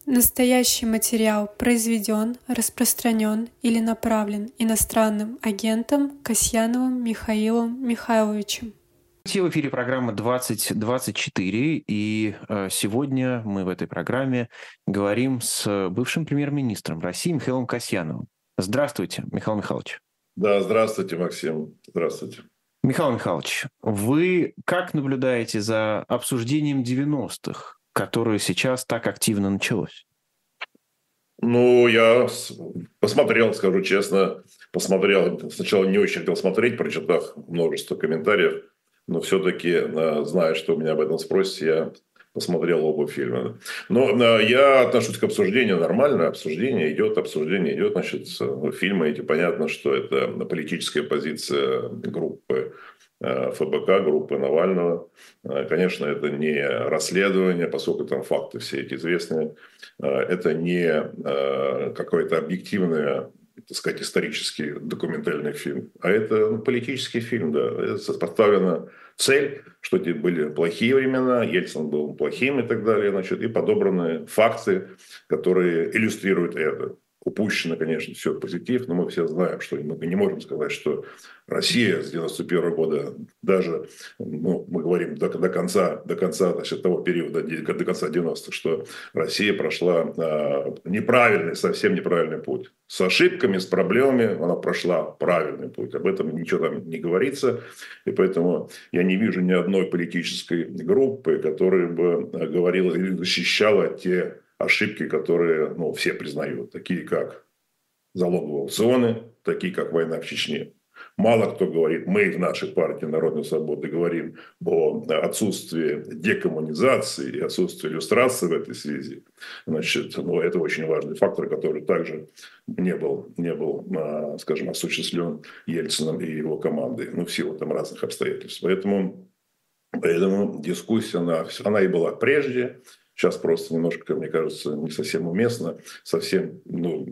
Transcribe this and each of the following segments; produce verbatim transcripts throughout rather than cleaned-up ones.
Настоящий материал произведен, распространен или направлен иностранным агентом Касьяновым Михаилом Михайловичем. В эфире программа двадцать двадцать четыре, и сегодня мы в этой программе говорим с бывшим премьер-министром России Михаилом Касьяновым. Здравствуйте, Михаил Михайлович. Да, здравствуйте, Максим. Здравствуйте. Михаил Михайлович, вы как наблюдаете за обсуждением девяностых, которое сейчас так активно началось? Ну, я посмотрел, скажу честно, посмотрел. Сначала не очень хотел смотреть, прочитав множество комментариев, но все-таки, зная, что у меня об этом спросите, я посмотрел оба фильма. Но я отношусь к обсуждению нормально, обсуждение идет, обсуждение идет, значит, фильмы эти, понятно, что это политическая позиция группы эф бэ ка, группы Навального. Конечно, это не расследование, поскольку там факты все эти известные. Это не какой-то объективный, так сказать, исторический документальный фильм, а это ну, политический фильм, да. Это поставлена цель, что эти были плохие времена, Ельцин был плохим и так далее, значит, и подобраны факты, которые иллюстрируют это. Упущено, конечно, все позитив, но мы все знаем, что мы не можем сказать, что Россия с девяносто первого года, даже, ну, мы говорим до, до конца, до конца значит, того периода, до конца девяностых, что Россия прошла э, неправильный, совсем неправильный путь. С ошибками, с проблемами она прошла правильный путь. Об этом ничего там не говорится. И поэтому я не вижу ни одной политической группы, которая бы говорила или защищала те ошибки, которые ну, все признают, такие как залоговые аукционы, такие как война в Чечне. Мало кто говорит, мы в нашей партии Народной Свободы говорим о отсутствии декоммунизации и отсутствии иллюстрации в этой связи. Значит, ну, это очень важный фактор, который также не был, не был, скажем, осуществлен Ельцином и его командой, ну, в силу там разных обстоятельств. Поэтому, поэтому дискуссия, она, она и была прежде. Сейчас просто немножко, мне кажется, не совсем уместно, совсем ну,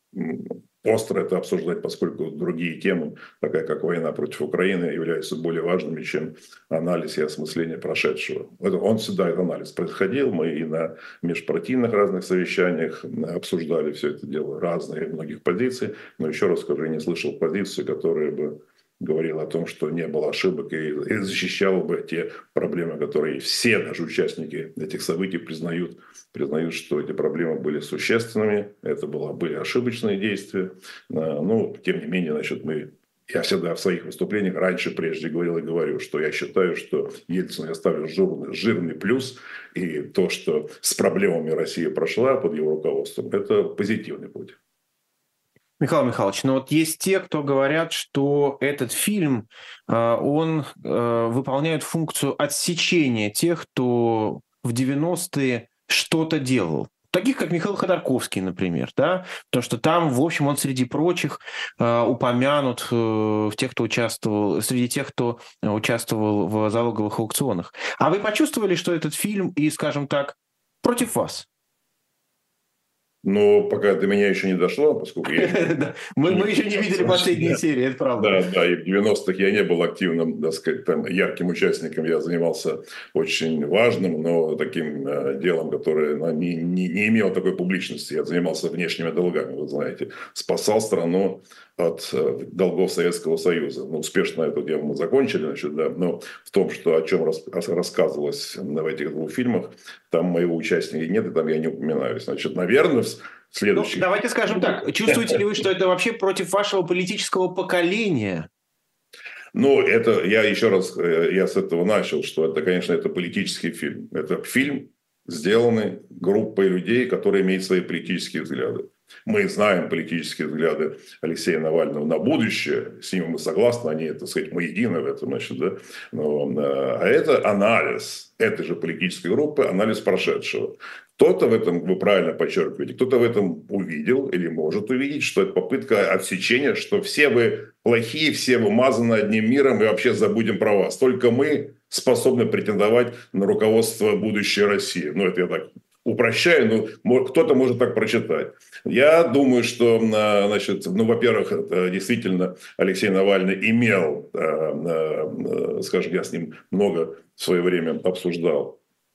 остро это обсуждать, поскольку другие темы, такая как война против Украины, являются более важными, чем анализ и осмысление прошедшего. Он всегда, этот анализ происходил, мы и на межпартийных разных совещаниях обсуждали все это дело, разные многих позиций, но еще раз скажу, я не слышал позицию, которая бы говорил о том, что не было ошибок и, и защищал бы те проблемы, которые все даже участники этих событий признают, признают, что эти проблемы были существенными, это было, были ошибочные действия. Но, тем не менее, значит, мы, я всегда в своих выступлениях раньше прежде говорил и говорю, что я считаю, что Ельцину я ставлю жирный, жирный плюс, и то, что с проблемами Россия прошла под его руководством, это позитивный путь. Михаил Михайлович, ну вот есть те, кто говорят, что этот фильм, он выполняет функцию отсечения тех, кто в девяностые что-то делал. Таких, как Михаил Ходорковский, например, да, потому что там, в общем, он среди прочих упомянут в тех, кто участвовал, среди тех, кто участвовал в залоговых аукционах. А вы почувствовали, что этот фильм и, скажем так, против вас? Но пока до меня еще не дошло, поскольку я... Мы еще не видели последние серии, это правда. Да, да, и в девяностых я не был активным, так сказать, там, ярким участником. Я занимался очень важным, но таким делом, которое не, не, не имело такой публичности. Я занимался внешними долгами, вы знаете. Спасал страну от долгов Советского Союза. Ну, успешно это дело мы закончили, значит, да. Но в том, что о чем рассказывалось в этих двух фильмах, там моего участия нет, и там я не упоминаюсь. Значит, наверное, в следующих... Ну, давайте скажем так. Чувствуете ли вы, что это вообще против вашего политического поколения? Ну, это, я еще раз, я с этого начал, что это, конечно, это политический фильм. Это фильм, сделанный группой людей, которые имеют свои политические взгляды. Мы знаем политические взгляды Алексея Навального на будущее, с ним мы согласны, они, так сказать, мы едины в этом, значит, да. Но, а это анализ этой же политической группы, анализ прошедшего. Кто-то в этом, вы правильно подчеркиваете, кто-то в этом увидел или может увидеть, что это попытка отсечения, что все вы плохие, все вы мазаны одним миром, и вообще забудем про вас. Только мы способны претендовать на руководство будущей России. Ну, это я так упрощаю, но кто-то может так прочитать. Я думаю, что, значит, ну, во-первых, действительно Алексей Навальный имел, скажем, я с ним много в свое время обсуждал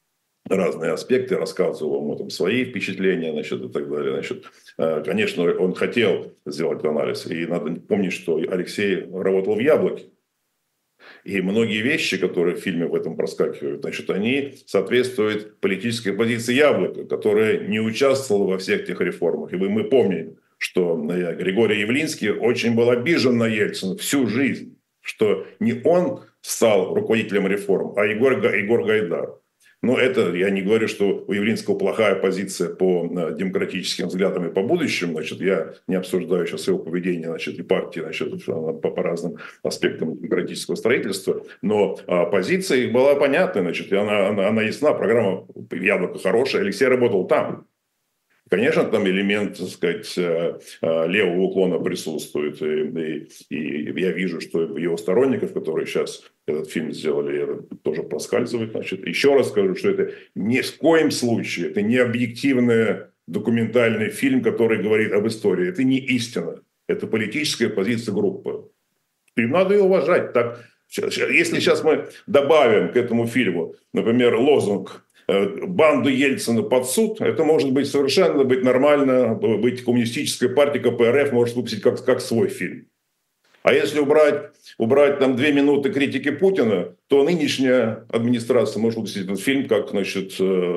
разные аспекты, рассказывал ему там свои впечатления, значит, и так далее. Значит, конечно, он хотел сделать анализ. И надо помнить, что Алексей работал в «Яблоке». И многие вещи, которые в фильме в этом проскакивают, значит, они соответствуют политической позиции «Яблока», которая не участвовала во всех тех реформах. И мы помним, что Григорий Явлинский очень был обижен на Ельцина всю жизнь, что не он стал руководителем реформ, а Егор, Егор Гайдар. Но это, я не говорю, что у Явлинского плохая позиция по демократическим взглядам и по будущему. Значит, я не обсуждаю сейчас его поведение, значит, и партии, значит, по, по разным аспектам демократического строительства. Но а, позиция их была понятна, значит, и она, она, она ясна. Программа «Яблоко» хорошая. Алексей работал там. Конечно, там элемент, так сказать, левого уклона присутствует. И, и, и я вижу, что его сторонников, которые сейчас этот фильм сделали, это тоже проскальзывает. Значит, еще раз скажу, что это ни в коем случае, это не объективный документальный фильм, который говорит об истории. Это не истина. Это политическая позиция группы. И надо ее уважать. Так, если сейчас мы добавим к этому фильму, например, лозунг «Банду Ельцина под суд», это может быть совершенно быть нормально, быть коммунистической партией ка пэ эр эф может выпустить как, как свой фильм. А если убрать, убрать там две минуты критики Путина, то нынешняя администрация может выпустить этот фильм как, значит,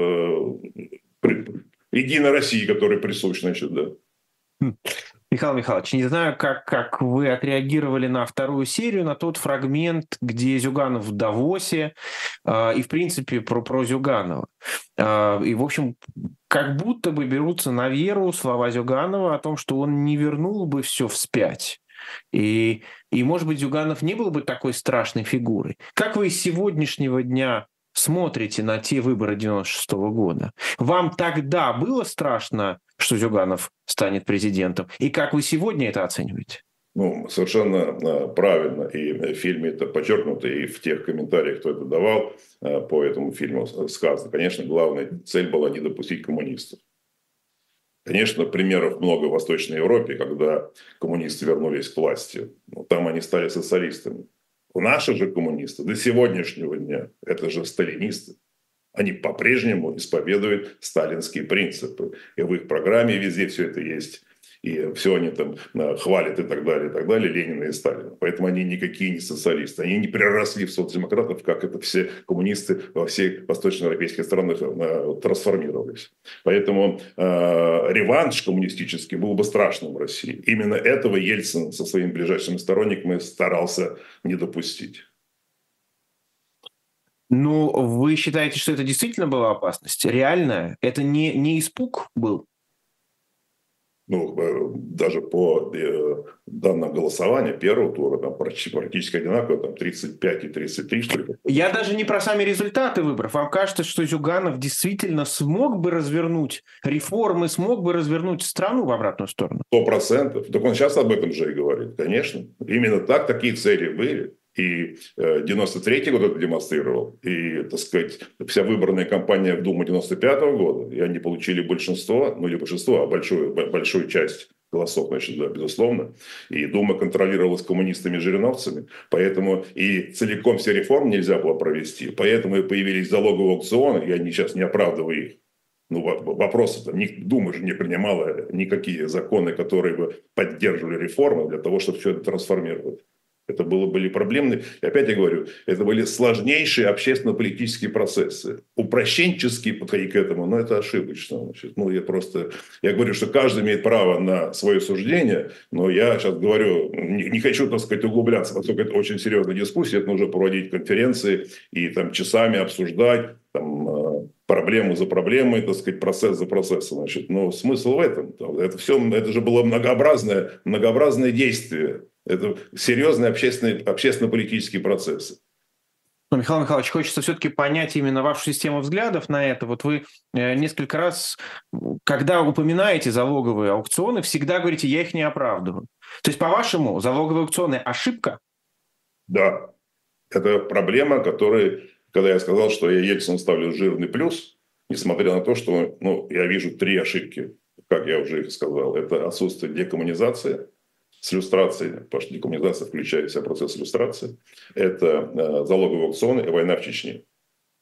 «Единая Россия», который присущ, значит, да. Михаил Михайлович, не знаю, как, как вы отреагировали на вторую серию, на тот фрагмент, где Зюганов в Давосе, э, и, в принципе, про, про Зюганова. Э, и, в общем, как будто бы берутся на веру слова Зюганова о том, что он не вернул бы все вспять. И, и, может быть, Зюганов не был бы такой страшной фигурой. Как вы из сегодняшнего дня смотрите на те выборы девяносто шестого года? Вам тогда было страшно, что Зюганов станет президентом? И как вы сегодня это оцениваете? Ну, совершенно правильно. И в фильме это подчеркнуто, и в тех комментариях, кто это давал по этому фильму, сказано. Конечно, главная цель была не допустить коммунистов. Конечно, примеров много в Восточной Европе, когда коммунисты вернулись к власти. Но там они стали социалистами. У наших же коммунисты до сегодняшнего дня – это же сталинисты. Они по-прежнему исповедуют сталинские принципы. И в их программе везде все это есть. И все они там хвалят и так далее, и так далее, Ленина и Сталина. Поэтому они никакие не социалисты. Они не переросли в соцдемократов, как это все коммунисты во всех восточноевропейских странах трансформировались. Поэтому э, реванш коммунистический был бы страшным в России. Именно этого Ельцин со своими ближайшими сторонниками старался не допустить. Ну, вы считаете, что это действительно была опасность? Реальная? Это не, не испуг был? Ну, даже по э, данным голосования первого тура там практически одинаково, там тридцать пять и тридцать три, что ли. Я даже не про сами результаты выборов. Вам кажется, что Зюганов действительно смог бы развернуть реформы, смог бы развернуть страну в обратную сторону? Сто процентов. Так он сейчас об этом же и говорит, конечно. Именно так, такие цели были. И девяносто третий год это демонстрировал. И, так сказать, вся выборная кампания в Думу девяносто пятого года, и они получили большинство, ну не большинство, а большую, большую часть голосов, значит, да, безусловно. И Дума контролировалась коммунистами-жириновцами, поэтому и целиком все реформы нельзя было провести. Поэтому и появились залоговые аукционы, я сейчас не оправдываю их. Ну, вопросы-то, Дума же не принимала никакие законы, которые бы поддерживали реформы для того, чтобы все это трансформировать. Это было, были проблемные. И опять я говорю, это были сложнейшие общественно-политические процессы. Упрощенчески подходить к этому, но это ошибочно. Значит, ну, я просто, я говорю, что каждый имеет право на свое суждение, но я сейчас говорю, не, не хочу, так сказать, углубляться, поскольку это очень серьезная дискуссия, это нужно проводить конференции и там часами обсуждать, там, проблему за проблемой, так сказать, процесс за процессом. Значит, но смысл в этом. Это все, это же было многообразное, многообразное действие. Это серьезные общественные, общественно-политические процессы. Ну, Михаил Михайлович, хочется все-таки понять именно вашу систему взглядов на это. Вот вы несколько раз, когда упоминаете залоговые аукционы, всегда говорите, я их не оправдываю. То есть, по-вашему, залоговые аукционы – ошибка? Да. Это проблема, которая, когда я сказал, что я Ельцину ставлю жирный плюс, несмотря на то, что ну, я вижу три ошибки, как я уже их сказал. Это отсутствие декоммунизации, с иллюстрацией, потому что декоммунизация включает в себя процесс иллюстрации. Это э, залоговые аукционы и война в Чечне.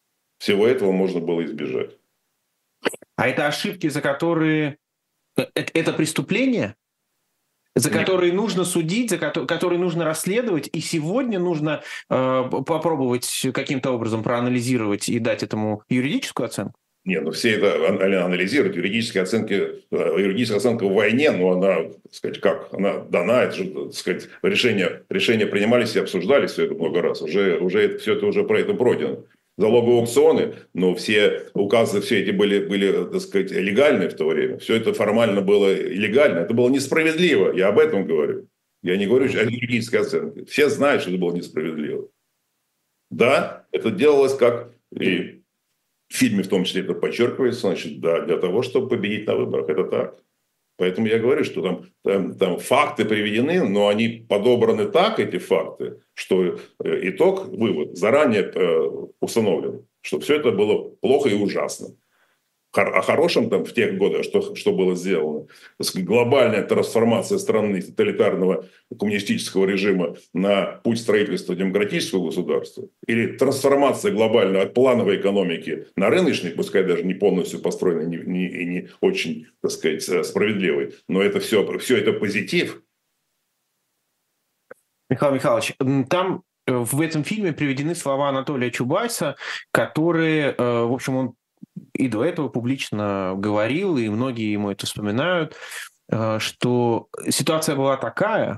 Всего этого можно было избежать. А это ошибки, за которые... Это, это преступление, за Нет. которые нужно судить, за ко- которые нужно расследовать, и сегодня нужно э, попробовать каким-то образом проанализировать и дать этому юридическую оценку? Не, ну все это анализируют. Юридические оценки, юридическая оценка в войне, но она, так сказать, как? Она дана, это же, так сказать, решения, решения принимались и обсуждались все это много раз. Уже, уже это, все это уже про это пройдено. Залоговые аукционы, но все указы, все эти были, были, так сказать, легальны в то время. Все это формально было легально. Это было несправедливо. Я об этом говорю. Я не говорю о юридической оценке. Все знают, что это было несправедливо. Да, это делалось как... И в фильме в том числе это подчеркивается, значит, да, для того, чтобы победить на выборах. Это так. Поэтому я говорю, что там, там, там факты приведены, но они подобраны так, эти факты, что итог, вывод заранее э, установлен, что все это было плохо и ужасно. О хорошем там в тех годах, что, что было сделано, глобальная трансформация страны тоталитарного коммунистического режима на путь строительства демократического государства, или трансформация глобальная от плановой экономики на рыночной, пускай даже не полностью построенной и не, не, не очень, так сказать, справедливой, но это все, все это позитив. Михаил Михайлович, там в этом фильме приведены слова Анатолия Чубайса, которые, в общем, он и до этого публично говорил, и многие ему это вспоминают, что ситуация была такая,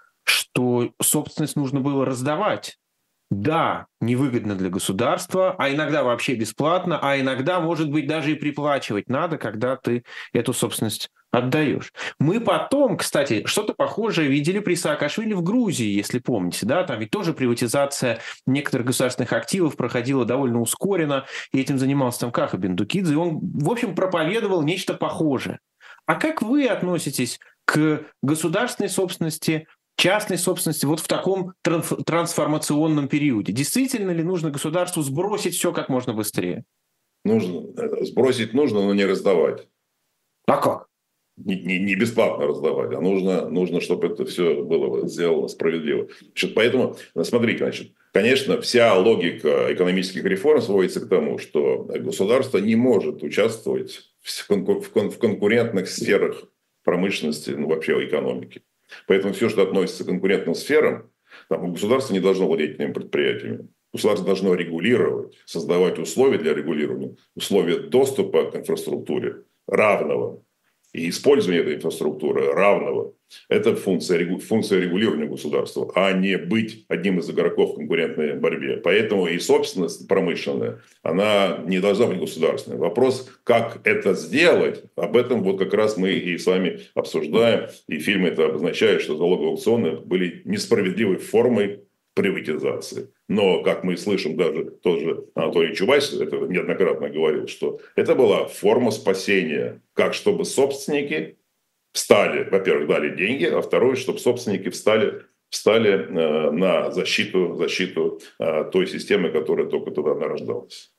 что собственность нужно было раздавать. Да, невыгодно для государства, а иногда вообще бесплатно, а иногда, может быть, даже и приплачивать надо, когда ты эту собственность отдаешь. Мы потом, кстати, что-то похожее видели при Саакашвили в Грузии, если помните, да, там ведь тоже приватизация некоторых государственных активов проходила довольно ускоренно, и этим занимался там Каха Бендукидзе, и он, в общем, проповедовал нечто похожее. А как вы относитесь к государственной собственности, частной собственности вот в таком трансформационном периоде? Действительно ли нужно государству сбросить все как можно быстрее? Нужно. Сбросить нужно, но не раздавать. А как? Не, не, не бесплатно раздавать, а нужно, нужно, чтобы это все было сделано справедливо. Значит, поэтому, смотрите, значит, конечно, вся логика экономических реформ сводится к тому, что государство не может участвовать в, конку- в, кон- в конкурентных сферах промышленности, ну вообще экономики. Поэтому все, что относится к конкурентным сферам, там, государство не должно владеть этими предприятиями. Государство должно регулировать, создавать условия для регулирования, условия доступа к инфраструктуре равного и использования этой инфраструктуры равного. Это функция, функция регулирования государства, а не быть одним из игроков в конкурентной борьбе. Поэтому и собственность промышленная, она не должна быть государственной. Вопрос, как это сделать, об этом вот как раз мы и с вами обсуждаем. И фильм это обозначает, что залоговые аукционы были несправедливой формой приватизации. Но, как мы слышим, даже тот же Анатолий Чубайс это неоднократно говорил, что это была форма спасения, как чтобы собственники встали, во-первых, дали деньги, а второе, чтобы собственники встали, встали э, на защиту, защиту э, той системы, которая только туда нарождалась.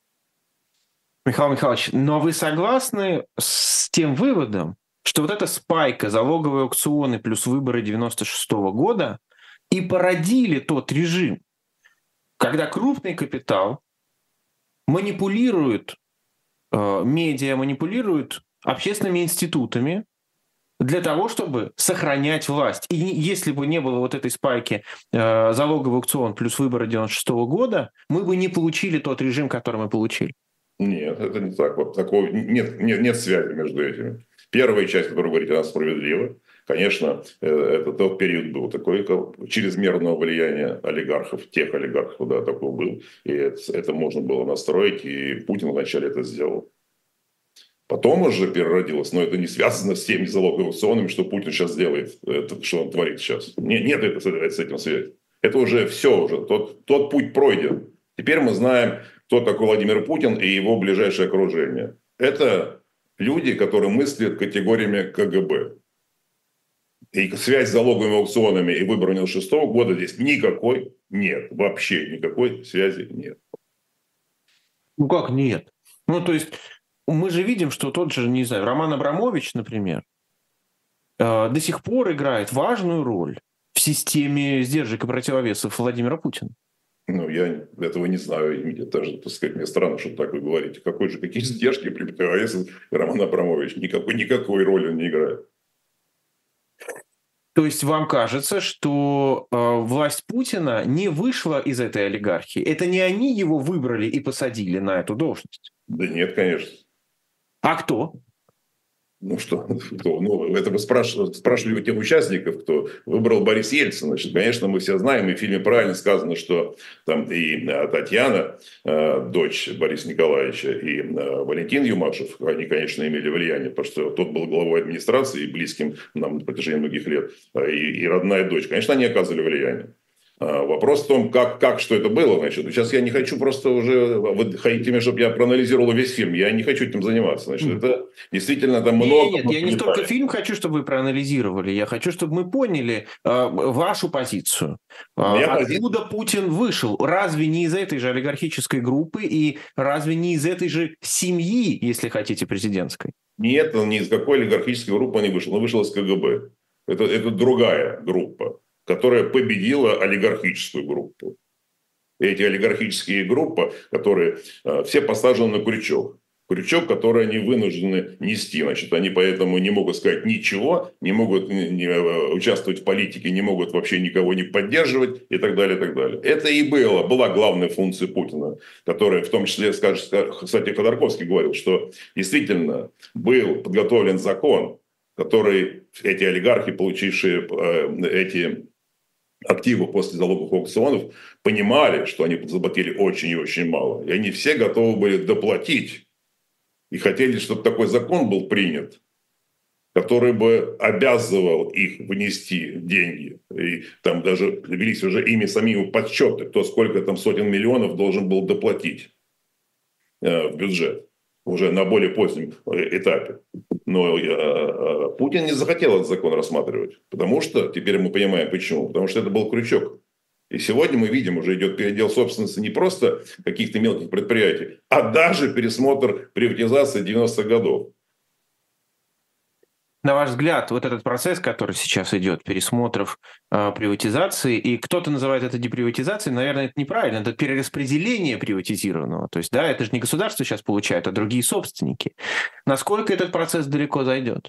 Михаил Михайлович, но вы согласны с тем выводом, что вот эта спайка, залоговые аукционы плюс выборы девяносто шестого года и породили тот режим, когда крупный капитал манипулирует э, медиа, манипулирует общественными институтами для того, чтобы сохранять власть. И если бы не было вот этой спайки э, залоговый аукцион плюс выборы девяносто шестого года, мы бы не получили тот режим, который мы получили. Нет, это не так. Вот такого, нет, нет, нет связи между этими. Первая часть, которую вы говорите, она справедлива. Конечно, это тот период был такой чрезмерного влияния олигархов, тех олигархов, да, такой был. И это, это можно было настроить, и Путин вначале это сделал. Потом уже переродилось, но это не связано с теми залоговыми аукционами, что Путин сейчас делает, это, что он творит сейчас. Нет, нет это, с этим связи. Это уже все, уже тот, тот путь пройден. Теперь мы знаем, кто такой Владимир Путин и его ближайшее окружение. Это люди, которые мыслят категориями ка гэ бэ. И связь с залоговыми аукционами и выборами девяносто шестого года здесь никакой нет. Вообще никакой связи нет. Ну как нет? Ну то есть мы же видим, что тот же, не знаю, Роман Абрамович, например, э, до сих пор играет важную роль в системе сдержек и противовесов Владимира Путина. Ну, я этого не знаю. И даже, так сказать, мне странно, что так вы говорите. Какой же, какие задержки при ПТАС Роман Абрамович? Никакой, никакой роли он не играет. То есть вам кажется, что э, власть Путина не вышла из этой олигархии? Это не они его выбрали и посадили на эту должность? Да нет, конечно. А кто? Ну что, кто? Ну, это вы спрашивали, спрашивали у тех участников, кто выбрал Борис Ельцин. Значит, конечно, мы все знаем, и в фильме правильно сказано, что там и Татьяна, дочь Бориса Николаевича, и Валентин Юмашев, они, конечно, имели влияние, потому что тот был главой администрации и близким нам на протяжении многих лет, и, и родная дочь. Конечно, они оказывали влияние. Вопрос в том, как, как, что это было. Значит, сейчас я не хочу просто уже... Вы хотите мне, чтобы я проанализировал весь фильм. Я не хочу этим заниматься. Значит, mm. это действительно там много... Нет, нет, я не столько фильм хочу, чтобы вы проанализировали. Я хочу, чтобы мы поняли э, вашу позицию. Э, откуда позиция... Путин вышел? Разве не из этой же олигархической группы и разве не из этой же семьи, если хотите, президентской? Нет, он ни из какой олигархической группы не вышел. Он вышел из КГБ. Это, это другая группа, которая победила олигархическую группу. Эти олигархические группы, которые э, все посажены на крючок. Крючок, который они вынуждены нести. Значит, они поэтому не могут сказать ничего, не могут не, не, участвовать в политике, не могут вообще никого не поддерживать и так далее, и так далее. Это и было, была главная функция Путина, которая в том числе, скажет, кстати, Ходорковский говорил, что действительно был подготовлен закон, который эти олигархи, получившие э, эти активы после залоговых аукционов, понимали, что они заплатили очень и очень мало. И они все готовы были доплатить. И хотели, чтобы такой закон был принят, который бы обязывал их внести деньги. И там даже велись уже ими самими подсчеты, кто сколько там сотен миллионов должен был доплатить э, в бюджет уже на более позднем этапе. Но э, Путин не захотел этот закон рассматривать. Потому что, теперь мы понимаем почему, потому что это был крючок. И сегодня мы видим, уже идет передел собственности не просто каких-то мелких предприятий, а даже пересмотр приватизации девяностых годов. На ваш взгляд, вот этот процесс, который сейчас идет, пересмотров э, приватизации, и кто-то называет это деприватизацией, наверное, это неправильно, это перераспределение приватизированного. То есть, да, это же не государство сейчас получает, а другие собственники. Насколько этот процесс далеко зайдет?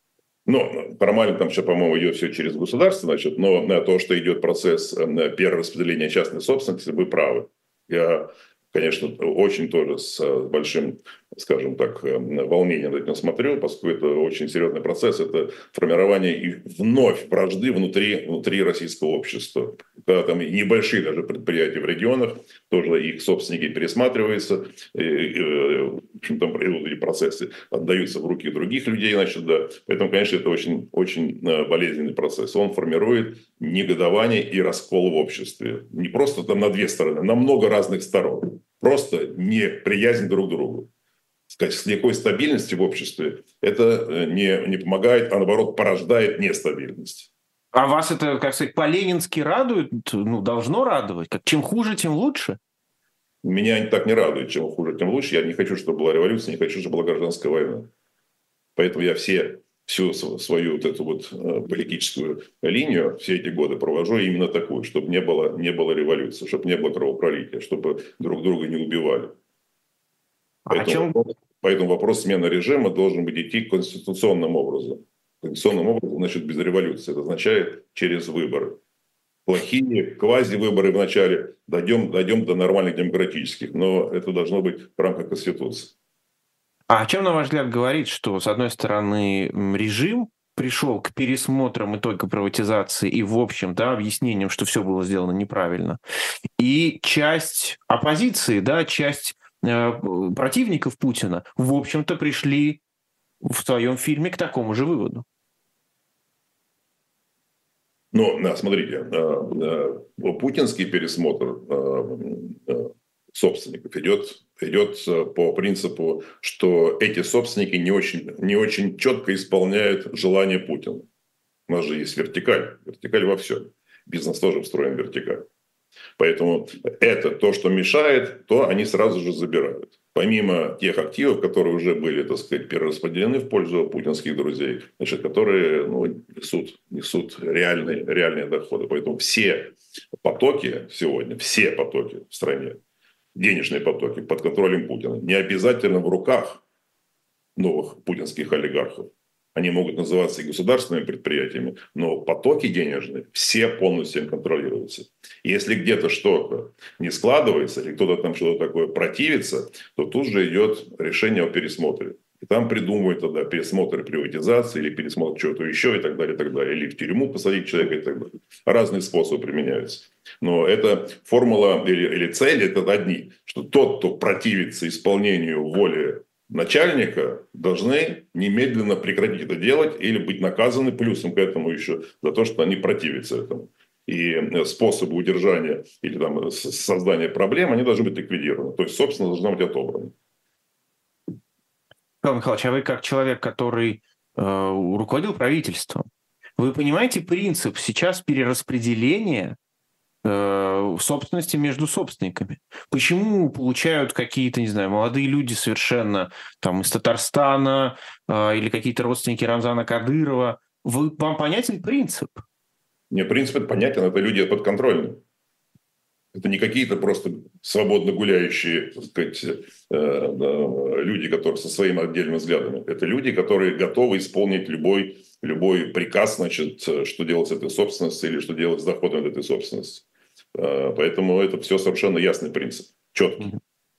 Ну, формально там сейчас, по-моему, идет все через государство, значит, но на то, что идет процесс перераспределения частной собственности, вы правы. Я, конечно, очень тоже с большим, скажем так, волнением на это смотрю, поскольку это очень серьезный процесс, это формирование и вновь вражды внутри, внутри российского общества. Когда там небольшие даже предприятия в регионах, тоже их собственники пересматриваются, и, и, в общем, там эти процессы отдаются в руки других людей, значит, да. Поэтому, конечно, это очень, очень болезненный процесс. Он формирует негодование и раскол в обществе. Не просто там на две стороны, на много разных сторон. Просто неприязнь друг к другу. Сказать, с никакой стабильности в обществе это не, не помогает, а наоборот порождает нестабильность. А вас это, как сказать, по-ленински радует? Ну, должно радовать. Как, чем хуже, тем лучше? Меня так не радует, чем хуже, тем лучше. Я не хочу, чтобы была революция, не хочу, чтобы была гражданская война. Поэтому я все, всю свою вот эту вот политическую линию все эти годы провожу именно такую, чтобы не было, не было революции, чтобы не было кровопролития, чтобы друг друга не убивали. Поэтому, чем... поэтому вопрос смены режима должен быть идти конституционным образом. Конституционным образом, значит, без революции. Это означает через выборы. Плохие квази-выборы вначале, дойдем, дойдем до нормальных демократических, но это должно быть в рамках Конституции. А о чем, на ваш взгляд, говорит, что, с одной стороны, режим пришел к пересмотрам итога приватизации и, в общем, да, объяснением, что все было сделано неправильно, и часть оппозиции, да, часть э, противников Путина, в общем-то, пришли в своем фильме к такому же выводу? Ну, смотрите, путинский пересмотр собственников идет, идет по принципу, что эти собственники не очень, не очень четко исполняют желания Путина. У нас же есть вертикаль, вертикаль во всем. Бизнес тоже встроен в вертикаль. Поэтому это то, что мешает, то они сразу же забирают. Помимо тех активов, которые уже были, так сказать, перераспределены в пользу путинских друзей, значит, которые ну, несут, несут реальные, реальные доходы. Поэтому все потоки сегодня, все потоки в стране, денежные потоки под контролем Путина, не обязательно в руках новых путинских олигархов. Они могут называться и государственными предприятиями, но потоки денежные все полностью им контролируются. И если где-то что-то не складывается, или кто-то там что-то такое противится, то тут же идет решение о пересмотре. И там придумывают тогда пересмотр приватизации или пересмотр чего-то еще и так далее, и так далее. Или в тюрьму посадить человека и так далее. Разные способы применяются. Но эта формула или, или цель это одни. Что тот, кто противится исполнению воли начальника, должны немедленно прекратить это делать или быть наказаны плюсом к этому еще за то, что они противятся этому. И способы удержания или там, создания проблем, они должны быть ликвидированы. То есть, собственно, должна быть отобрана. Михаил Михайлович, а вы как человек, который э, руководил правительством, вы понимаете принцип сейчас перераспределения э, собственности между собственниками? Почему получают какие-то, не знаю, молодые люди совершенно там из Татарстана э, или какие-то родственники Рамзана Кадырова? Вы, вам понятен принцип? Мне принцип понятен, это люди подконтрольные. Это не какие-то просто свободно гуляющие, так сказать, люди, которые со своими отдельными взглядами. Это люди, которые готовы исполнить любой, любой приказ, значит, что делать с этой собственностью или что делать с доходом от этой собственности. Поэтому это все совершенно ясный принцип, четкий.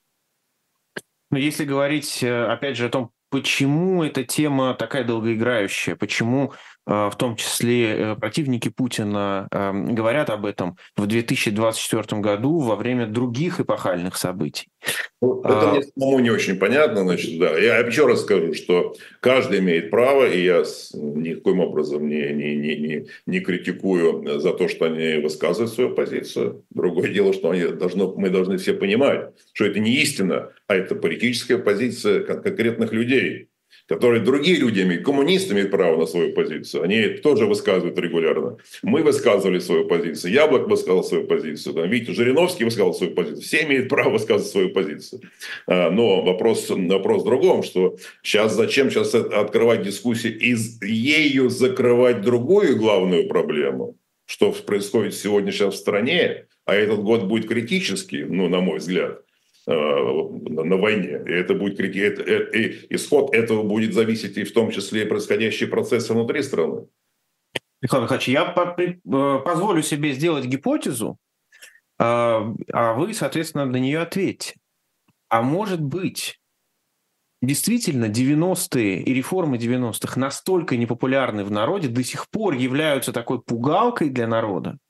Но если говорить, опять же, о том, почему эта тема такая долгоиграющая, почему в том числе противники Путина говорят об этом в две тысячи двадцать четвёртом году во время других эпохальных событий. Ну, это мне самому не очень понятно, значит, да. Я еще раз скажу, что каждый имеет право, и я никоим образом не, не, не, не, не критикую за то, что они высказывают свою позицию. Другое дело, что они должны, мы должны все понимать, что это не истина, а это политическая позиция конкретных людей, которые другие люди имеют. Коммунисты имеют право на свою позицию. Они тоже высказывают регулярно. Мы высказывали свою позицию. Яблок высказал свою позицию. Там, видите, Жириновский высказал свою позицию. Все имеют право высказывать свою позицию. Но вопрос, вопрос в другом, что сейчас зачем сейчас открывать дискуссии и ею закрывать другую главную проблему, что происходит сегодня сейчас в стране, а этот год будет критический, ну, на мой взгляд, на войне. И это будет и исход этого будет зависеть и в том числе и происходящие процессы внутри страны. Михаил Михайлович, я позволю себе сделать гипотезу, а вы, соответственно, на нее ответьте. А может быть, действительно, девяностые и реформы девяностых настолько непопулярны в народе, до сих пор являются такой пугалкой для народа,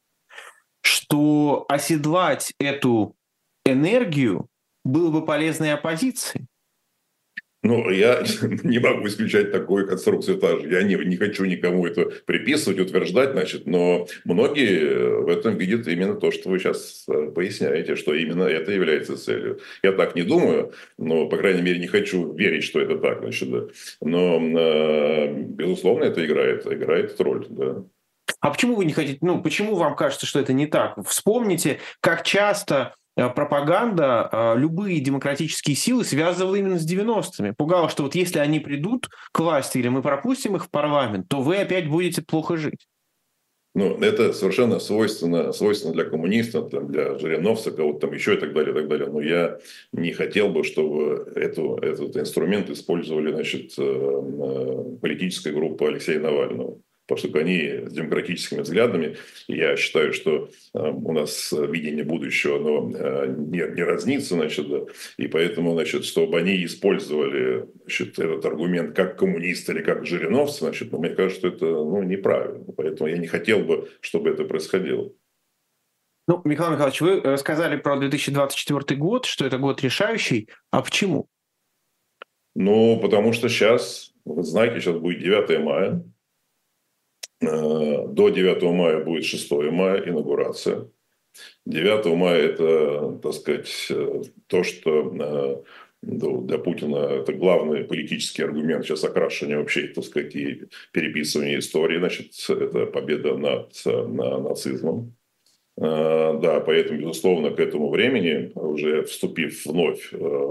что оседлать эту энергию было бы полезно и оппозиции? Ну, я не могу исключать такую конструкцию тоже. Я не, не хочу никому это приписывать, утверждать, значит, но многие в этом видят именно то, что вы сейчас поясняете, что именно это является целью. Я так не думаю, но, по крайней мере, не хочу верить, что это так, значит, да. Но, безусловно, это играет, играет роль, да. А почему вы не хотите, ну, почему вам кажется, что это не так? Вспомните, как часто пропаганда любые демократические силы связывала именно с девяностыми. Пугала, что вот если они придут к власти или мы пропустим их в парламент, то вы опять будете плохо жить. Ну, это совершенно свойственно, свойственно для коммунистов, там, для Жириновца, кого-то там еще и так далее, и так далее. Но я не хотел бы, чтобы эту, этот инструмент использовали, значит, политическая группа Алексея Навального. Поскольку они с демократическими взглядами, я считаю, что у нас видение будущего оно не, не разнится, значит, да, и поэтому, значит, чтобы они использовали, значит, этот аргумент как коммунисты или как жириновцы, значит, ну, мне кажется, что это, ну, неправильно. Поэтому я не хотел бы, чтобы это происходило. Ну, Михаил Михайлович, вы сказали про две тысячи двадцать четвёртый год, что это год решающий. А почему? Ну, потому что сейчас, вы знаете, сейчас будет девятое мая. До девятого мая будет шестое мая, инаугурация. девятого мая это, так сказать, то, что для Путина это главный политический аргумент сейчас окрашивания вообще, так сказать, и переписывания истории. Значит, это победа над, над нацизмом. Да, поэтому, безусловно, к этому времени, уже вступив вновь в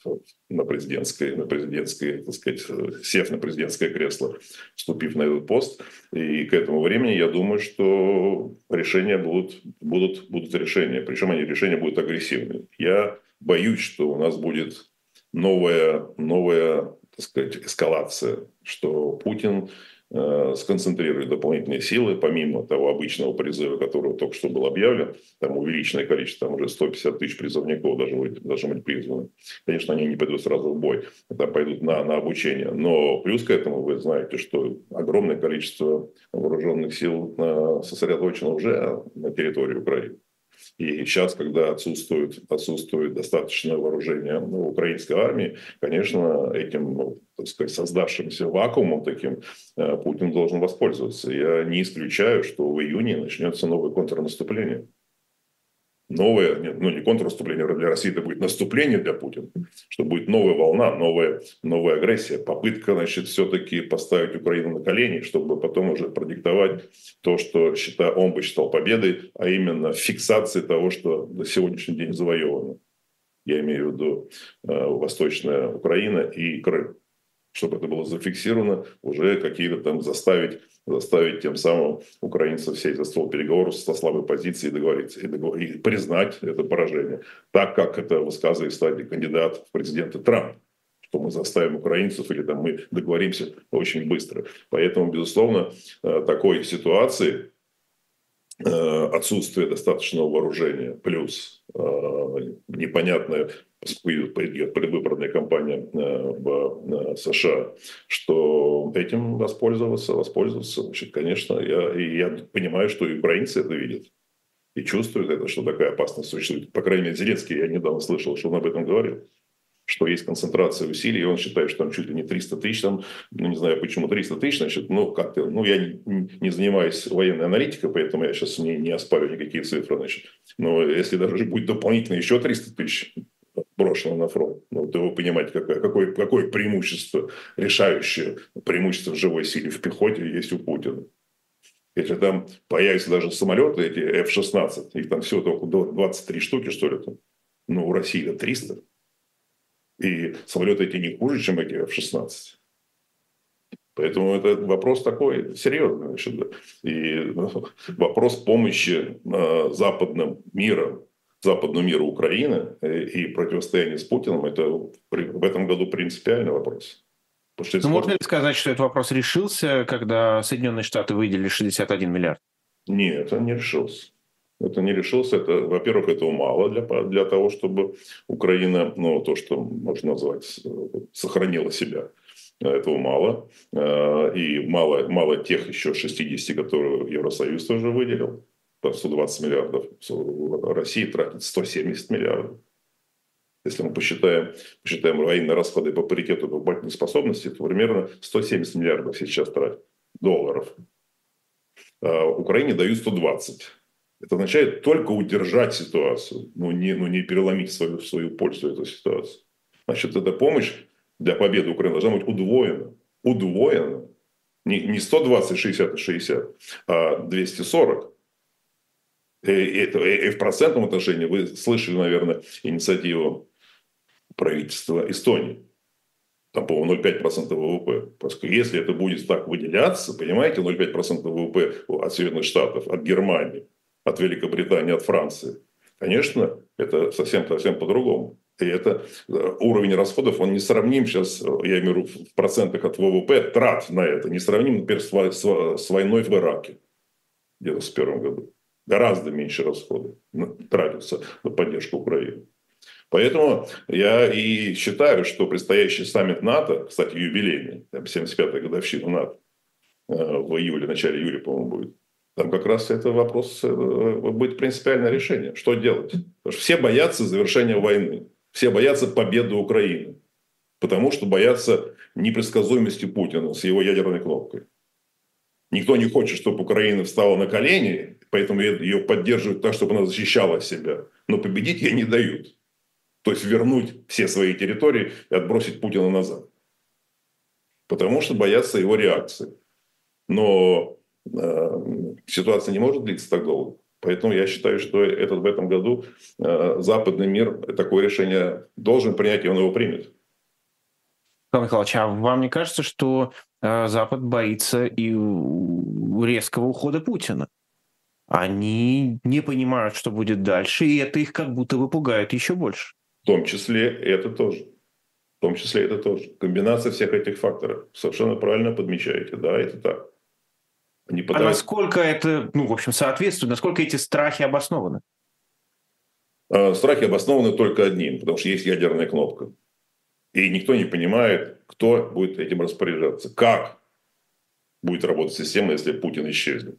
на президентское, на президентское, так сказать, сев на президентское кресло, вступив на этот пост. И к этому времени я думаю, что решения будут, будут, будут решения. Причем они решения будут агрессивные. Я боюсь, что у нас будет новая, новая, так сказать, эскалация, что Путин э, сконцентрирует дополнительные силы, помимо того обычного призыва, который только что был объявлен, там увеличенное количество, там уже сто пятьдесят тысяч призывников должны быть, должны быть призваны. Конечно, они не пойдут сразу в бой, там пойдут на, на обучение. Но плюс к этому вы знаете, что огромное количество вооруженных сил э, сосредоточено уже на территории Украины. И сейчас, когда отсутствует, отсутствует достаточное вооружение ну, украинской армии, конечно, этим, ну, так сказать, создавшимся вакуумом таким Путин должен воспользоваться. Я не исключаю, что в июне начнется новое контрнаступление. Новое, нет, ну не контрнаступление, для России это будет наступление для Путина, что будет новая волна, новая, новая агрессия, попытка, значит, все-таки поставить Украину на колени, чтобы потом уже продиктовать то, что считаю, он бы считал победой, а именно фиксации того, что на сегодняшний день завоевано. Я имею в виду э, Восточная Украина и Крым. Чтобы это было зафиксировано, уже какие-то там заставить, заставить тем самым украинцев сесть за стол переговоров со слабой позиции и договориться, и, договор... и признать это поражение. Так, как это высказывает, кстати, кандидат в президенты Трамп, что мы заставим украинцев или там мы договоримся очень быстро. Поэтому, безусловно, такой ситуации отсутствие достаточного вооружения плюс непонятное, поскольку идет предвыборная кампания в США, что этим воспользоваться, воспользоваться, значит, конечно, я, и я понимаю, что и украинцы это видят и чувствуют это, что такая опасность существует. По крайней мере, Зеленский, я недавно слышал, что он об этом говорил, что есть концентрация усилий, и он считает, что там чуть ли не триста тысяч, там, ну, не знаю, почему триста тысяч, значит, ну, как-то, ну, я не, не занимаюсь военной аналитикой, поэтому я сейчас не, не оспариваю никакие цифры, значит, но если даже будет дополнительно еще триста тысяч брошено на фронт, ну, то вы понимаете, какое, какое, какое преимущество, решающее преимущество в живой силе в пехоте есть у Путина. Если там появятся даже самолеты, эти эф шестнадцать, их там всего только двадцать три штуки, что ли, там, ну, у России триста. И самолеты эти не хуже, чем эти эф шестнадцать. Поэтому это вопрос такой серьезный. Значит, и ну, вопрос помощи э, западным миром, западному миру Украины и противостояния с Путиным, это в этом году принципиальный вопрос. Что ну, можно ли сказать, что этот вопрос решился, когда Соединенные Штаты выделили шестьдесят один миллиард? Нет, он не решился. Это не решился. Это, во-первых, этого мало для, для того, чтобы Украина, ну, то, что можно назвать, сохранила себя. Этого мало. И мало, мало тех еще шестидесяти, которые Евросоюз тоже выделил. сто двадцать миллиардов. Россия тратит сто семьдесят миллиардов. Если мы посчитаем, посчитаем военные расходы по паритету покупательной способности, то примерно сто семьдесят миллиардов сейчас тратят долларов. А Украине дают сто двадцать. Это означает только удержать ситуацию, но не, но не переломить свою, в свою пользу эту ситуацию. Значит, эта помощь для победы Украины должна быть удвоена. Удвоена. Не, не сто двадцать, шестьдесят, шестьдесят, а двести сорок. И, это, и в процентном отношении вы слышали, наверное, инициативу правительства Эстонии. Там, по-моему, ноль целых пять десятых процента ВВП. Поскольку если это будет так выделяться, понимаете, ноль целых пять десятых процента ВВП от Соединенных Штатов, от Германии, от Великобритании, от Франции, конечно, это совсем-совсем по-другому. И это уровень расходов, он не сравним сейчас, я имею в виду в процентах от ВВП, трат на это, не сравним, например, с войной в Ираке в девяносто первом году. Гораздо меньше расходов тратятся на поддержку Украины. Поэтому я и считаю, что предстоящий саммит НАТО, кстати, юбилейный, семьдесят пятая годовщина НАТО, в июле, в начале июля, по-моему, будет, там как раз это вопрос, будет принципиальное решение. Что делать? Потому что все боятся завершения войны. Все боятся победы Украины. Потому что боятся непредсказуемости Путина с его ядерной кнопкой. Никто не хочет, чтобы Украина встала на колени, поэтому ее поддерживают так, чтобы она защищала себя. Но победить ей не дают. То есть вернуть все свои территории и отбросить Путина назад. Потому что боятся его реакции. Но э, ситуация не может длиться так долго. Поэтому я считаю, что этот, в этом году э, западный мир такое решение должен принять, и он его примет. Михаил Михайлович, а вам не кажется, что э, Запад боится и резкого ухода Путина? Они не понимают, что будет дальше, и это их как будто бы пугает еще больше. В том числе это тоже. В том числе это тоже. Комбинация всех этих факторов. Совершенно правильно подмечаете. Да, это так. Они пытаются... А насколько это, ну, в общем, соответствует, насколько эти страхи обоснованы? Страхи обоснованы только одним, потому что есть ядерная кнопка. И никто не понимает, кто будет этим распоряжаться. Как будет работать система, если Путин исчезнет?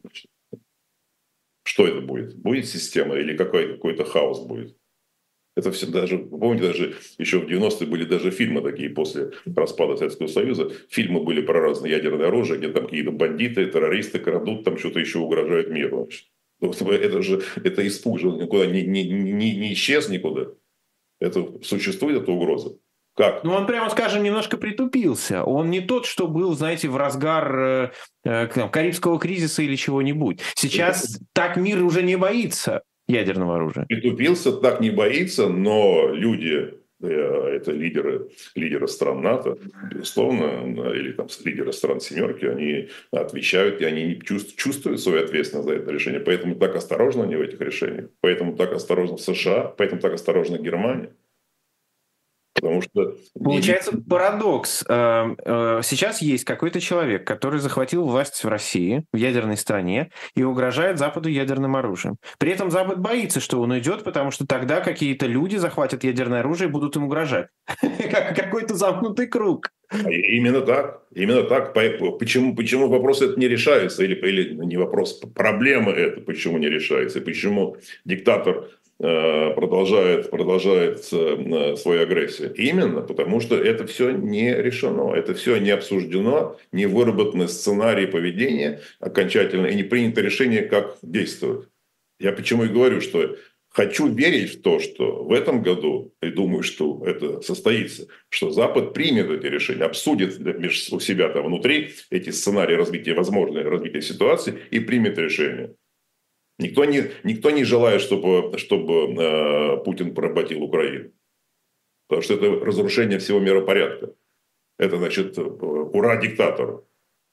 Что это будет? Будет система или какой- какой-то хаос будет? Это все даже, помните, даже еще в девяностые были даже фильмы такие после распада Советского Союза. Фильмы были про разные ядерные оружия, где там какие-то бандиты, террористы крадут, там что-то еще угрожают миру. Это же, это испуг же никуда не, не, не, не исчез никуда. Это существует, эта угроза. Как? Ну, он, прямо скажем, немножко притупился. Он не тот, что был, знаете, в разгар э, э, Карибского кризиса или чего-нибудь. Сейчас так мир уже не боится ядерного оружия. Притупился, так не боится, но люди, э, это лидеры, лидеры стран НАТО, безусловно, или там лидеры стран семерки, они отвечают, и они чувствуют, чувствуют свою ответственность за это решение. Поэтому так осторожно они в этих решениях. Поэтому так осторожно США, поэтому так осторожно Германия. Потому что... Получается парадокс. Сейчас есть какой-то человек, который захватил власть в России, в ядерной стране, и угрожает Западу ядерным оружием. При этом Запад боится, что он уйдет, потому что тогда какие-то люди захватят ядерное оружие и будут им угрожать. Какой-то замкнутый круг. Именно так. Именно так. Почему, почему вопрос этот не решается? Или, или не вопрос, проблема это, почему не решается? И почему диктатор продолжает, продолжает свою агрессию. Именно потому, что это все не решено, это все не обсуждено, не выработаны сценарии поведения окончательно и не принято решение, как действовать. Я почему и говорю, что хочу верить в то, что в этом году, и думаю, что это состоится, что Запад примет эти решения, обсудит у себя там внутри эти сценарии развития, возможное развитие ситуации и примет решение. Никто не, никто не желает, чтобы, чтобы э, Путин поработил Украину. Потому что это разрушение всего миропорядка. Это значит, ура диктатору.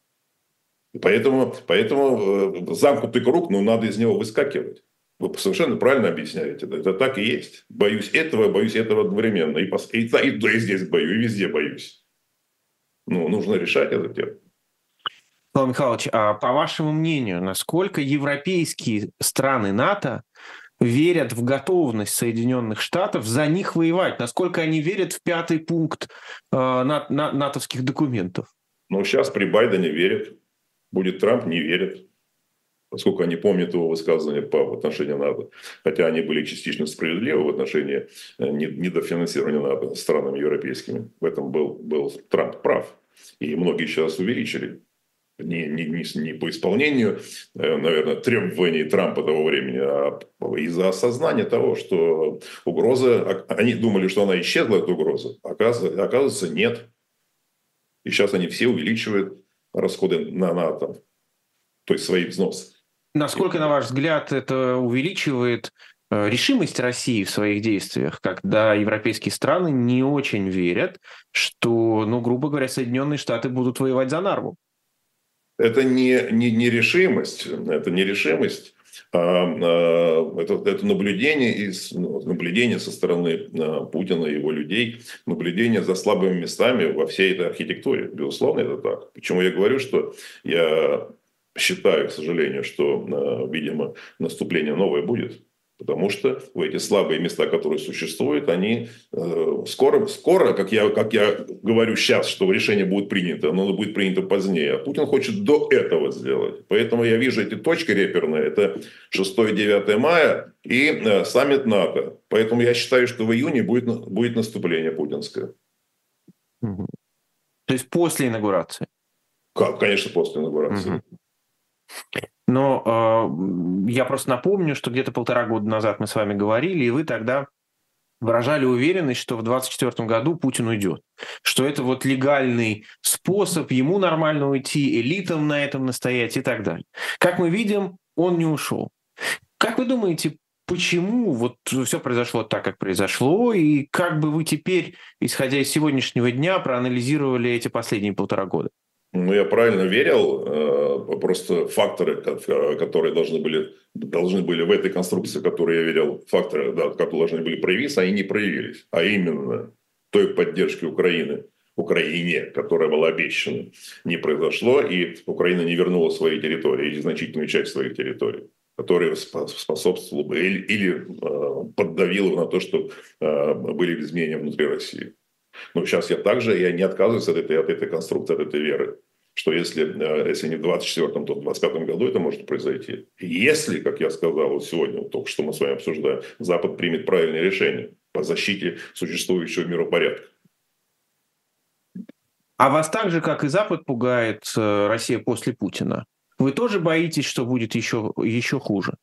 И поэтому, поэтому э, замкнутый круг, но надо из него выскакивать. Вы совершенно правильно объясняете. Это, это так и есть. Боюсь этого, боюсь этого одновременно. И, и, и, и, и здесь боюсь, и везде боюсь. Ну, нужно решать это дело. Михаил Михайлович, а по вашему мнению, насколько европейские страны НАТО верят в готовность Соединенных Штатов за них воевать? Насколько они верят в пятый пункт э, на, на, натовских документов? Ну, сейчас при Байдене верят. Будет Трамп, не верят. Поскольку они помнят его высказывания по отношению НАТО. Хотя они были частично справедливы в отношении недофинансирования НАТО странами европейскими. В этом был, был Трамп прав. И многие сейчас увеличили. Не, не, не, не по исполнению, наверное, требований Трампа того времени, а из-за осознания того, что угроза... Они думали, что она исчезла, эта угроза. Оказывается, оказывается, нет. И сейчас они все увеличивают расходы на НАТО. То есть свои взносы. Насколько, на ваш взгляд, это увеличивает решимость России в своих действиях, когда европейские страны не очень верят, что, ну, грубо говоря, Соединенные Штаты будут воевать за Нарву? Это не, не, не решимость, это не решимость, а, а это, это наблюдение, из, наблюдение со стороны а, Путина и его людей, наблюдение за слабыми местами во всей этой архитектуре. Безусловно, это так. Почему я говорю, что я считаю, к сожалению, что, а, видимо, наступление новое будет. Потому что в эти слабые места, которые существуют, они э, скоро, скоро как, я, как я говорю сейчас, что решение будет принято, оно будет принято позднее. А Путин хочет до этого сделать. Поэтому я вижу эти точки реперные. Это шестое-девятое мая и э, саммит НАТО. Поэтому я считаю, что в июне будет, будет наступление путинское. Угу. То есть после инаугурации? Как? Конечно, после инаугурации. Угу. Но э, я просто напомню, что где-то полтора года назад мы с вами говорили, и вы тогда выражали уверенность, что в двадцать четвёртом году Путин уйдет. Что это вот легальный способ ему нормально уйти, элитам на этом настоять и так далее. Как мы видим, он не ушел. Как вы думаете, почему вот все произошло так, как произошло, и как бы вы теперь, исходя из сегодняшнего дня, проанализировали эти последние полтора года? Ну, я правильно верил, просто факторы, которые должны были, должны были в этой конструкции, в которой я верил, факторы, да, которые должны были проявиться, они не проявились. А именно той поддержки Украины, Украине, которая была обещана, не произошло, и Украина не вернула свои территории, или значительную часть своих территорий, которые способствовали бы или, или поддавило на то, что были изменения внутри России. Но сейчас я также я не отказываюсь от этой, от этой конструкции, от этой веры, что если, если не в двадцать четвёртом, то в двадцать пятом году это может произойти. Если, как я сказал вот сегодня, вот только что мы с вами обсуждаем, Запад примет правильное решение по защите существующего миропорядка. А вас так же, как и Запад, пугает Россия после Путина? Вы тоже боитесь, что будет еще, еще хуже?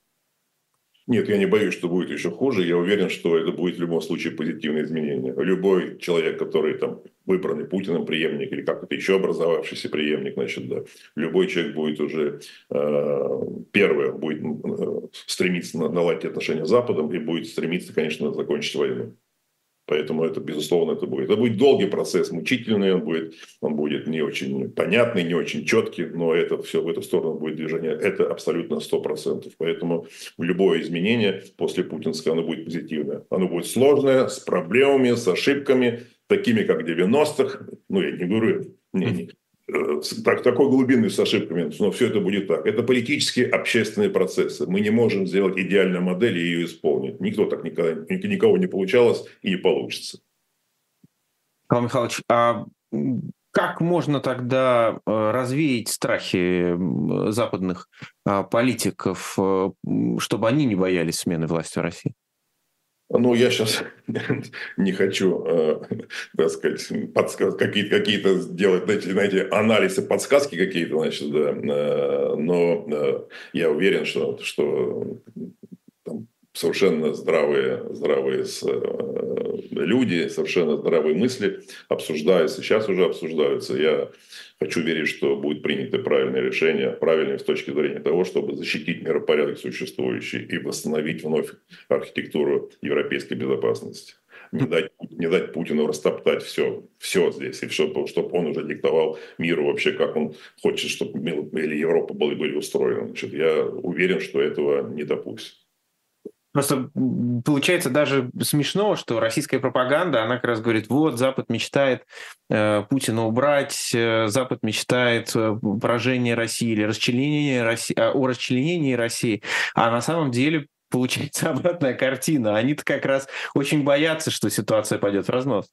Нет, я не боюсь, что будет еще хуже. Я уверен, что это будет в любом случае позитивное изменение. Любой человек, который там выбранный Путиным преемник или как-то еще образовавшийся преемник, значит, да, любой человек будет уже э, первое будет э, стремиться наладить отношения с Западом и будет стремиться, конечно, закончить войну. Поэтому это, безусловно, это будет. Это будет долгий процесс, мучительный, он будет, он будет не очень понятный, не очень четкий, но это все в эту сторону будет движение. Это абсолютно сто процентов. Поэтому любое изменение после путинского, оно будет позитивное. Оно будет сложное, с проблемами, с ошибками, такими как в девяностых. Ну, я не говорю, не, не, так, такой глубины с ошибками, но все это будет так. Это политические, общественные процессы. Мы не можем сделать идеальную модель и ее исполнить. Никто так никогда, никого не получалось и не получится. Павел Михайлович, а как можно тогда развеять страхи западных политиков, чтобы они не боялись смены власти в России? Ну, я сейчас не хочу, э, так сказать, подсказ... какие-то, какие-то сделать, знаете, знаете, анализы, подсказки какие-то, значит, да, э, но э, я уверен, что, что там совершенно здравые, здравые э, люди, совершенно здравые мысли обсуждаются, сейчас уже обсуждаются. Я хочу верить, что будет принято правильное решение, правильное с точки зрения того, чтобы защитить миропорядок существующий и восстановить вновь архитектуру европейской безопасности. Не дать, не дать Путину растоптать все, все здесь, и чтобы, чтобы он уже диктовал миру вообще, как он хочет, чтобы мир или Европа были, были устроены. Значит, я уверен, что этого не допустит. Просто получается даже смешно, что российская пропаганда, она как раз говорит, вот, Запад мечтает э, Путина убрать, э, Запад мечтает э, поражение России или расчленение России, э, о расчленении России, а на самом деле получается обратная картина. Они-то как раз очень боятся, что ситуация пойдет в разнос.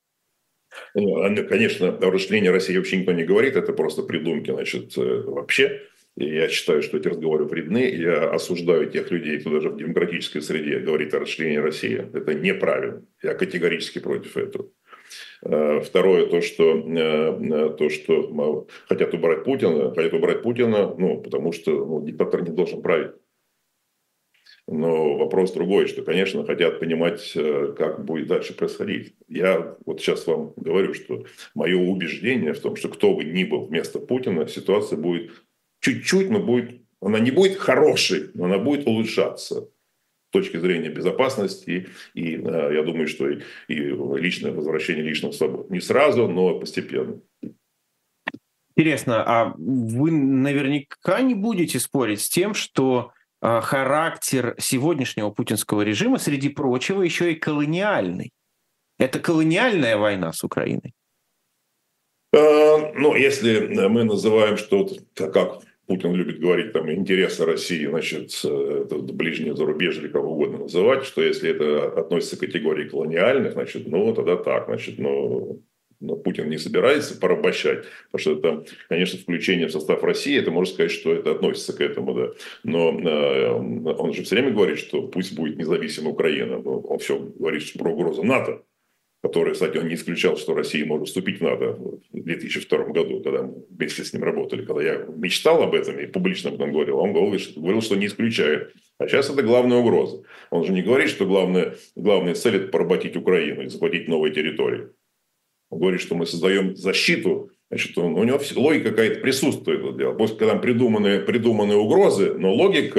Конечно, о расчленении России вообще никто не говорит, это просто придумки, значит, вообще. И я считаю, что эти разговоры вредны. Я осуждаю тех людей, кто даже в демократической среде говорит о расчленении России. Это неправильно. Я категорически против этого. Второе, то, что, то, что хотят убрать Путина. Хотят убрать Путина, ну, потому что ну, диктатор не должен править. Но вопрос другой, что, конечно, хотят понимать, как будет дальше происходить. Я вот сейчас вам говорю, что мое убеждение в том, что кто бы ни был вместо Путина, ситуация будет чуть-чуть, но будет, она не будет хорошей, но она будет улучшаться с точки зрения безопасности. И, и я думаю, что и, и личное возвращение личных свобод. Не сразу, но постепенно. Интересно, а вы наверняка не будете спорить с тем, что характер сегодняшнего путинского режима, среди прочего, еще и колониальный. Это колониальная война с Украиной? Ну, если мы называем, что, как Путин любит говорить, там, интересы России, значит, это ближнее зарубежье, или как угодно называть, что если это относится к категории колониальных, значит, ну, тогда так, значит, ну... Но Путин не собирается порабощать, потому что это, конечно, включение в состав России, это можно сказать, что это относится к этому, да. Но э, он же все время говорит, что пусть будет независимая Украина. Но он все говорит про угрозу НАТО, которая, кстати, он не исключал, что Россия может вступить в НАТО в две тысячи втором году, когда мы вместе с ним работали. Когда я мечтал об этом и публично об этом говорил, он говорил, что, говорил, что не исключает. А сейчас это главная угроза. Он же не говорит, что главная, главная цель – это поработить Украину и захватить новые территории. Он говорит, что мы создаем защиту, значит, он, у него логика какая-то присутствует. Пусть когда придуманы, придуманы угрозы, но логика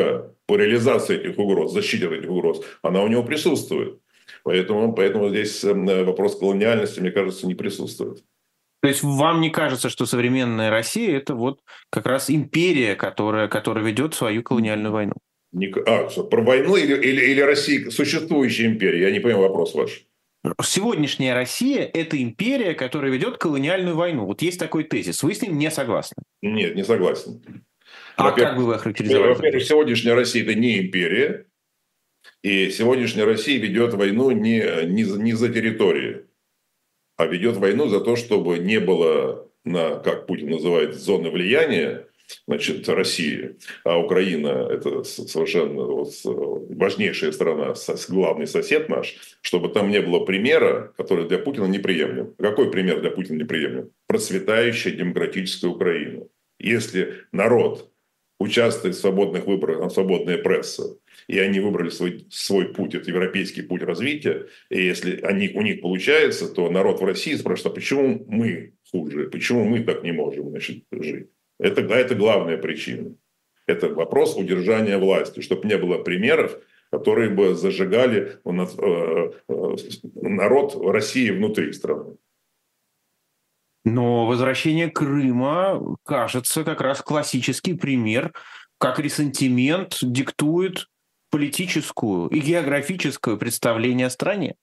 по реализации этих угроз, защите этих угроз, она у него присутствует. Поэтому, поэтому здесь вопрос колониальности, мне кажется, не присутствует. То есть вам не кажется, что современная Россия – это вот как раз империя, которая, которая ведет свою колониальную войну? Не, а, про войну или, или, или Россия, существующая империя? Я не понимаю вопрос ваш. Сегодняшняя Россия – это империя, которая ведет колониальную войну. Вот есть такой тезис. Вы с ним не согласны? Нет, не согласен. А как бы вы охарактеризовали? Во-первых, сегодняшняя Россия – это не империя. И сегодняшняя Россия ведет войну не, не, не за территории, а ведет войну за то, чтобы не было, на, как Путин называет, зоны влияния, значит, России, а Украина – это совершенно вот важнейшая страна, главный сосед наш, чтобы там не было примера, который для Путина неприемлем. Какой пример для Путина неприемлем? Процветающая демократическая Украина. Если народ участвует в свободных выборах, на свободная пресса, и они выбрали свой, свой путь, это европейский путь развития, и если они, у них получается, то народ в России спрашивает, а почему мы хуже, почему мы так не можем, значит, жить? Это, да, это главная причина. Это вопрос удержания власти, чтобы не было примеров, которые бы зажигали народ России внутри страны. Но возвращение Крыма, кажется, как раз классический пример, как ресентимент диктует политическую и географическое представление о стране.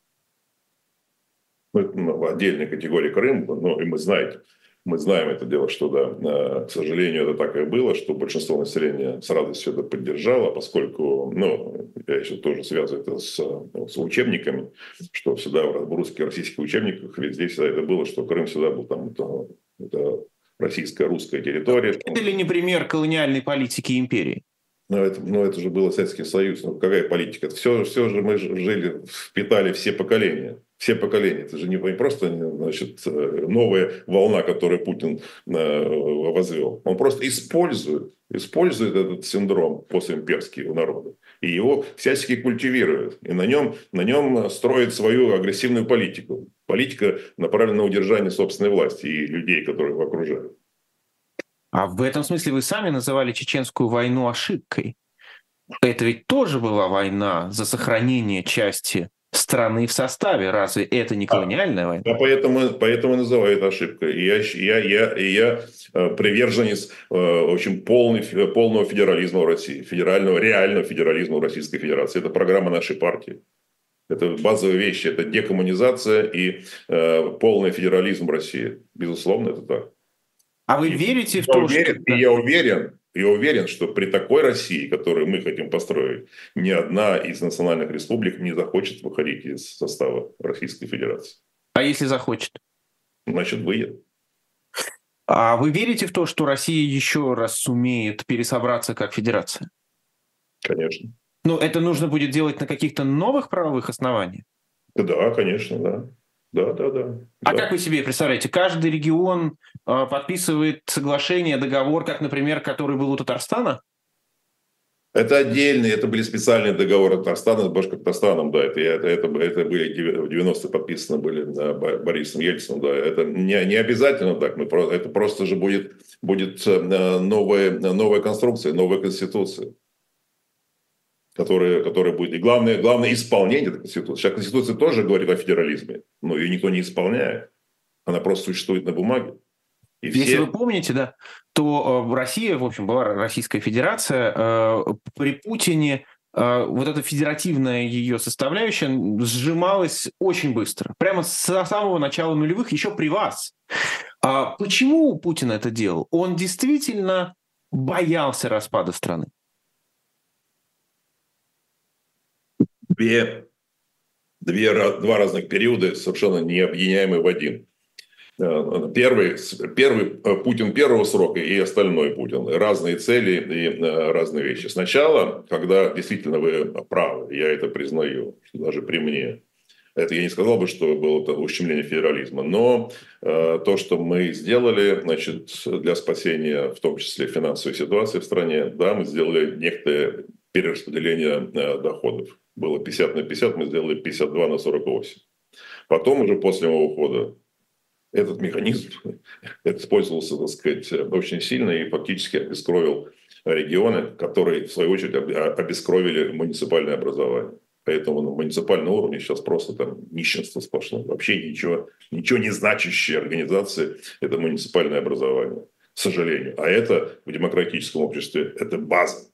Ну, отдельная категория Крым, ну, и мы знаем, мы знаем это дело, что, да, к сожалению, это так и было, что большинство населения с радостью это поддержало, поскольку, ну, я еще тоже связываю это с, с учебниками, что всегда в русских, российских учебниках везде всегда это было, что Крым всегда был там, это, это российская, русская территория. Это ли не пример колониальной политики империи? Но это, но это же был Советский Союз. Ну, какая политика? Это все, все же мы жили, впитали все поколения. Все поколения. Это же не просто, значит, новая волна, которую Путин возвел. Он просто использует, использует этот синдром постимперский у народа. И его всячески культивирует. И на нем, на нем строит свою агрессивную политику. Политика направлена на удержание собственной власти и людей, которые его окружают. А в этом смысле вы сами называли чеченскую войну ошибкой. Это ведь тоже была война за сохранение части страны в составе. Разве это не колониальная война? Да, поэтому, поэтому называю это ошибкой. И я, я, я, я приверженец очень полный, полного федерализма в России. Федерального, реального федерализма в Российской Федерации. Это программа нашей партии. Это базовые вещи. Это декоммунизация и э, полный федерализм в России. Безусловно, это так. А вы верите в я то, уверен, что... И я уверен, я уверен, что при такой России, которую мы хотим построить, ни одна из национальных республик не захочет выходить из состава Российской Федерации. А если захочет? Значит, выйдет. А вы верите в то, что Россия еще раз сумеет пересобраться как федерация? Конечно. Ну, это нужно будет делать на каких-то новых правовых основаниях? Да, конечно, да. Да, да, да. А да. как вы себе представляете, каждый регион э, подписывает соглашение, договор, как, например, который был у Татарстана? Это отдельные, это были специальные договоры Татарстана с Башкортостаном, да, это, это, это, это были в девяностые подписаны были да, Борисом Ельциным, да, это не, не обязательно так, мы, это просто же будет, будет новая, новая конструкция, новая конституция. Которая, которая будет. И главное, главное исполнение этой Конституции. Сейчас Конституция тоже говорит о федерализме, но ее никто не исполняет. Она просто существует на бумаге. И Если все... вы помните, да, то э, Россия, в общем, была Российская Федерация. Э, при Путине э, вот эта федеративная ее составляющая сжималась очень быстро. Прямо с самого начала нулевых, еще при вас. А почему Путин это делал? Он действительно боялся распада страны. Две, две, два разных периода, совершенно необъединяемые в один. Первый, первый Путин первого срока и остальной Путин. Разные цели и разные вещи. Сначала, когда действительно вы правы, я это признаю, что даже при мне, это я не сказал бы, что было это ущемление федерализма, но э, то, что мы сделали, значит, для спасения, в том числе финансовой ситуации в стране, да, мы сделали некоторое перераспределение э, доходов. Было пятьдесят на пятьдесят, мы сделали пятьдесят два на сорок восемь. Потом уже после моего ухода этот механизм использовался, так сказать, очень сильно и фактически обескровил регионы, которые, в свою очередь, обескровили муниципальное образование. Поэтому на муниципальном уровне сейчас просто там нищенство сплошное. Вообще ничего, ничего не значащие организации – это муниципальное образование, к сожалению. А это в демократическом обществе – это база.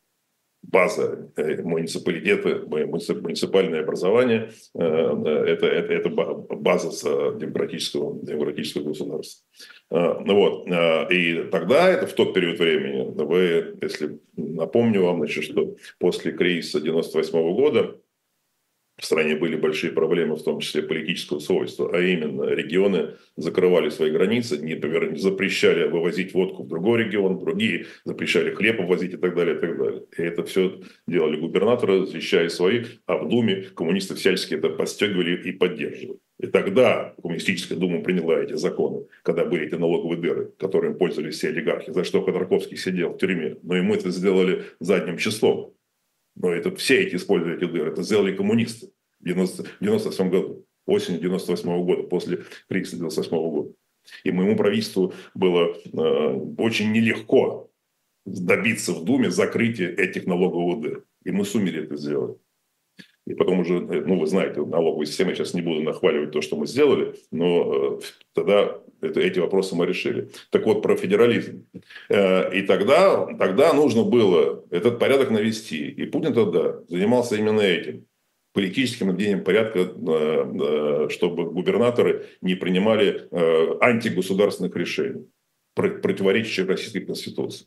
База муниципалитета, муниципальное образование – это, это, это база демократического, демократического государства. Вот. И тогда, это в тот период времени, вы, если напомню вам, значит, что после кризиса девяносто восьмого года в стране были большие проблемы, в том числе политического свойства, а именно регионы закрывали свои границы, не запрещали вывозить водку в другой регион, другие запрещали хлеб вывозить и так далее, и так далее. И это все делали губернаторы, защищая свои, а в Думе коммунисты всячески это подстегивали и поддерживали. И тогда коммунистическая дума приняла эти законы, когда были эти налоговые дыры, которыми пользовались все олигархи, за что Ходорковский сидел в тюрьме. Но ему это сделали задним числом. Но это все эти использовали эти дыры. Это сделали коммунисты в девяносто восьмом году, осенью девяносто восьмого года, после кризиса девяносто восьмого года. И моему правительству было э, очень нелегко добиться в Думе закрытия этих налоговых дыр. И мы сумели это сделать. И потом уже, ну, вы знаете, налоговая система, я сейчас не буду нахваливать то, что мы сделали, но э, тогда это, эти вопросы мы решили. Так вот, про федерализм. Э, и тогда, тогда нужно было этот порядок навести. И Путин тогда занимался именно этим. Политическим наведением порядка, э, э, чтобы губернаторы не принимали э, антигосударственных решений, противоречащих Российской Конституции.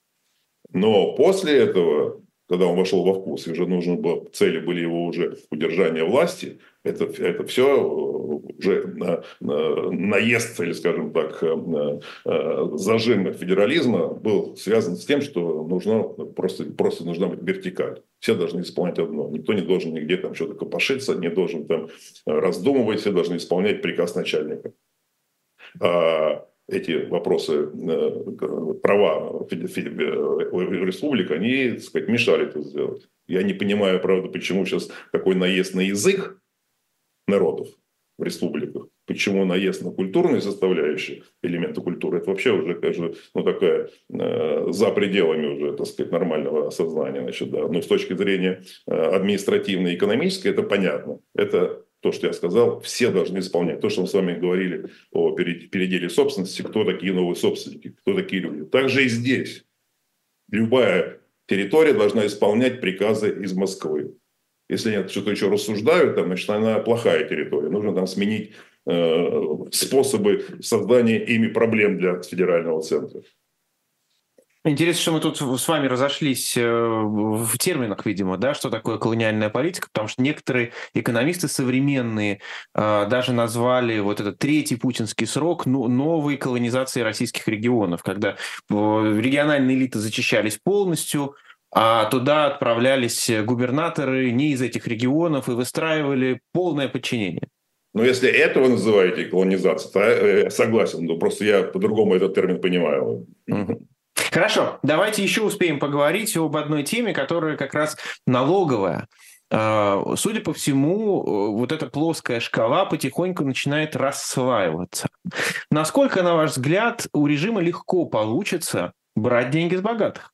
Но после этого, когда он вошел во вкус, и уже нужно было, цели были его уже удержания власти, это, это все уже на, на, наезд, или, скажем так, на, на, зажим федерализма был связан с тем, что нужно, просто, просто нужна быть вертикаль. Все должны исполнять одно. Никто не должен нигде там что-то копошиться, не должен там раздумывать, все должны исполнять приказ начальника. А эти вопросы, права республик, они, так сказать, мешали это сделать. Я не понимаю, правда, почему сейчас такой наезд на язык народов в республиках, почему наезд на культурные составляющие, элементы культуры, это вообще уже, конечно, ну, такая э, за пределами уже, так сказать, нормального осознания. Значит, да. Но с точки зрения э, административной и экономической, это понятно. Это то, что я сказал, все должны исполнять. То, что мы с вами говорили о переделе собственности, кто такие новые собственники, кто такие люди. Также и здесь. Любая территория должна исполнять приказы из Москвы. Если они что-то еще рассуждают, там, значит, она плохая территория. Нужно там сменить э, способы создания ими проблем для федерального центра. Интересно, что мы тут с вами разошлись в терминах, видимо, да, что такое колониальная политика, потому что некоторые экономисты современные даже назвали вот этот третий путинский срок новой колонизацией российских регионов, когда региональные элиты зачищались полностью, а туда отправлялись губернаторы не из этих регионов и выстраивали полное подчинение. Но если этого называете колонизацией, то я согласен, но просто я по-другому этот термин понимаю. Угу. Хорошо, давайте еще успеем поговорить об одной теме, которая как раз налоговая. Судя по всему, вот эта плоская шкала потихоньку начинает рассваиваться. Насколько, на ваш взгляд, у режима легко получится брать деньги с богатых?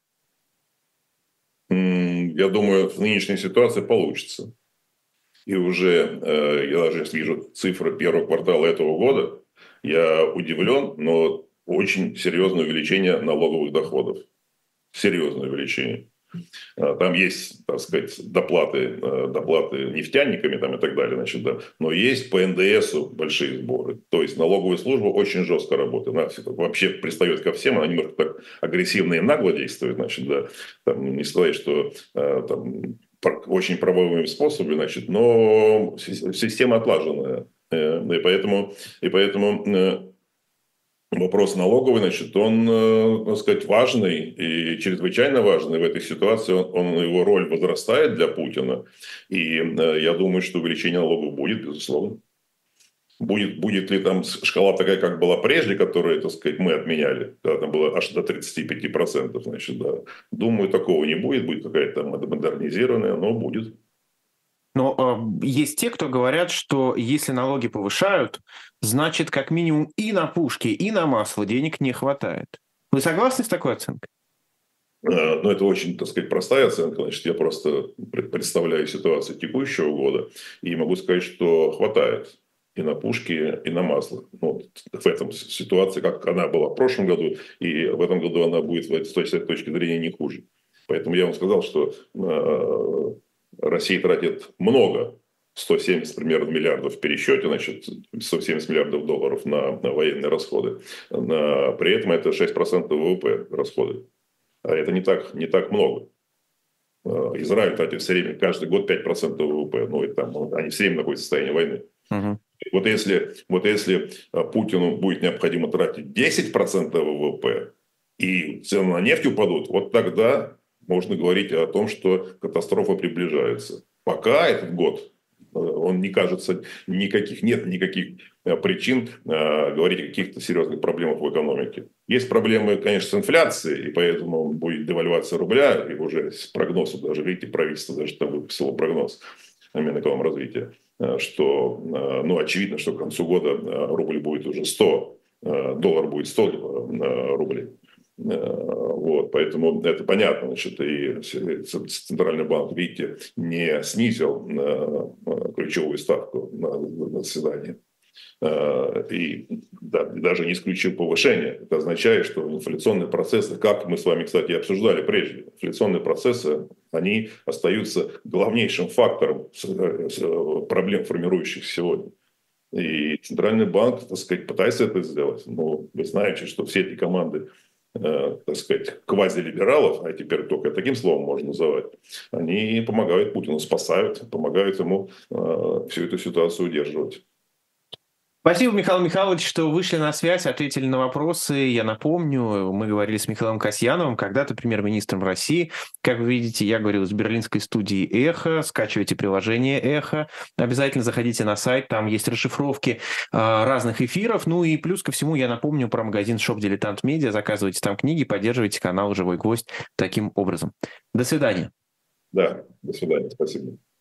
Я думаю, в нынешней ситуации получится. И уже, я даже если вижу цифры первого квартала этого года, я удивлен, но очень серьезное увеличение налоговых доходов. Серьезное увеличение. Там есть, так сказать, доплаты, доплаты нефтяниками там, и так далее. Значит, да. Но есть по эн дэ эсу большие сборы. То есть налоговая служба очень жестко работает. Она вообще пристает ко всем. Она немножко так агрессивно и нагло действует. Значит, да. Там, не сказать, что там, очень правовыми способами. Значит, но система отлаженная. И поэтому... И поэтому вопрос налоговый, значит, он, так сказать, важный и чрезвычайно важный в этой ситуации. Он, его роль возрастает для Путина. И я думаю, что увеличение налогов будет, безусловно. Будет, будет ли там шкала такая, как была прежде, которую, так сказать, мы отменяли, когда там было аж до тридцати пяти процентов, значит, да. Думаю, такого не будет, будет какая-то модернизированная, но будет. Но э, есть те, кто говорят, что если налоги повышают, значит, как минимум и на пушки, и на масло денег не хватает. Вы согласны с такой оценкой? Но это очень, так сказать, простая оценка. Значит, я просто представляю ситуацию текущего года и могу сказать, что хватает и на пушки, и на масло. Ну, в этом ситуации, как она была в прошлом году, и в этом году она будет с той точки зрения не хуже. Поэтому я вам сказал, что э, Россия тратит много, сто семьдесят примерно миллиардов в пересчете, значит, сто семьдесят миллиардов долларов на, на военные расходы. На, при этом это шесть процентов ВВП расходы. А это не так, не так много. Израиль тратит все время, каждый год пять процентов ВВП. Ну, и там, они все время находятся в состоянии войны. Uh-huh. Вот, если, вот если Путину будет необходимо тратить десять процентов ВВП, и цены на нефть упадут, вот тогда можно говорить о том, что катастрофа приближается. Пока этот год, он не кажется, никаких, нет никаких причин э, говорить о каких-то серьезных проблемах в экономике. Есть проблемы, конечно, с инфляцией, и поэтому будет девальвация рубля, и уже с прогнозом, даже видите, правительство даже там выпустило прогноз Минэкономразвития, что, э, ну, очевидно, что к концу года рубль будет уже сто, э, доллар будет сто э, рублей. Вот, поэтому это понятно, значит, и Центральный банк, видите, не снизил ключевую ставку на, на заседании и да, даже не исключил повышение. Это означает, что инфляционные процессы, как мы с вами, кстати, обсуждали прежде, инфляционные процессы, они остаются главнейшим фактором проблем, формирующихся сегодня. И Центральный банк, так сказать, пытается это сделать. Но вы знаете, что все эти команды, так сказать, квазилибералов, а теперь только таким словом можно называть, они помогают Путину, спасают, помогают ему э, всю эту ситуацию удерживать. Спасибо, Михаил Михайлович, что вышли на связь, ответили на вопросы. Я напомню, мы говорили с Михаилом Касьяновым, когда-то премьер-министром России. Как вы видите, я говорил с берлинской студии «Эхо». Скачивайте приложение «Эхо». Обязательно заходите на сайт, там есть расшифровки а, разных эфиров. Ну и плюс ко всему я напомню про магазин «Шоп Дилетант Медиа». Заказывайте там книги, поддерживайте канал «Живой гвоздь» таким образом. До свидания. Да, до свидания, спасибо.